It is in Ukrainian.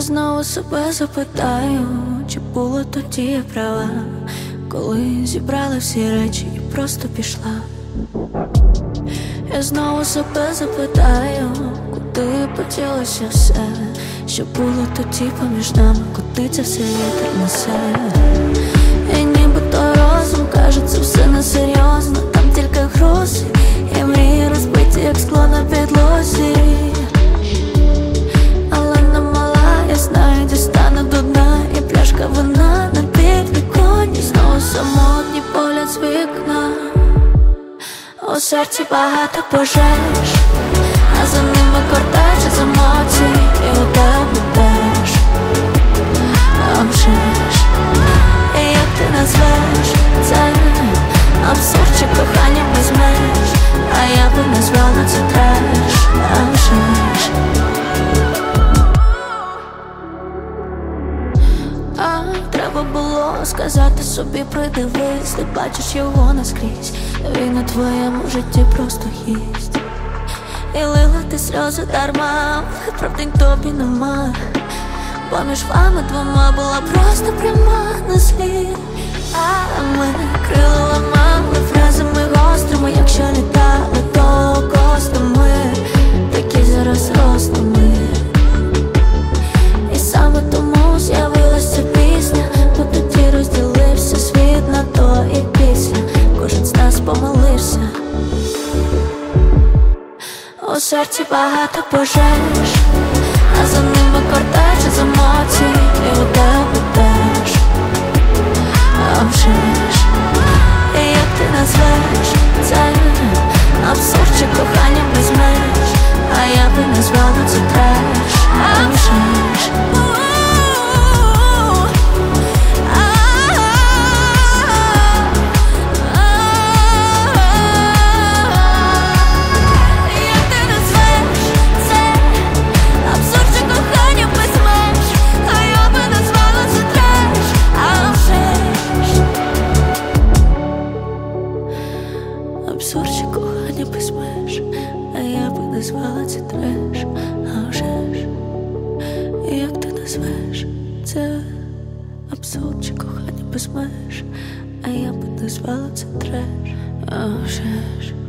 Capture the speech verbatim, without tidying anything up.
знову себе запитаю, чи було тоді я права, коли зібрала всі речі і просто пішла. Я знову себе запитаю, куди поділося все, що було тоді поміж нами, куди це все вітер несе. І нібито розум каже, це все несерйозно, там тільки грузи і мрії розбиті, як скло на підлозі. Але не мала, я знаю, дістану до дна, і пляшка вина на підвіконні. Знову самотній погляд з вікна. У серці багато пожеж, а за ними кортеж з емоцій, і у тебе теж. А вже ж, і як ти назвеш це? Абсурд чи кохання без меж, а я би назвала це треш. А вже ж. А треба було сказати собі, придивись, ти бачиш його наскрізь, він у твоєму житті просто їсть. І лила ти сльози дарма, правди тобі нема. Поміж вами двома була просто пряма на слід. А ми крила ламали фразами гострими, якщо літали, то костами, такі зараз рослими. І саме тому з'явилася пісня, бо тоді розділився світ на то і після. Кожен з нас помилився. У серці багато пожеж, а за ними кортеж з емоцій, і у тебе теж. А вже ж, і як ти назвеш це? Абсурд чи кохання без меж, а я би назвала це треш. А вже ж. Абсурд чи кохання без меж, а я би назвала це треш. А вже ж, і як ти назвеш це? Абсурд чи кохання без меж, а я би назвала це треш. А вже ж.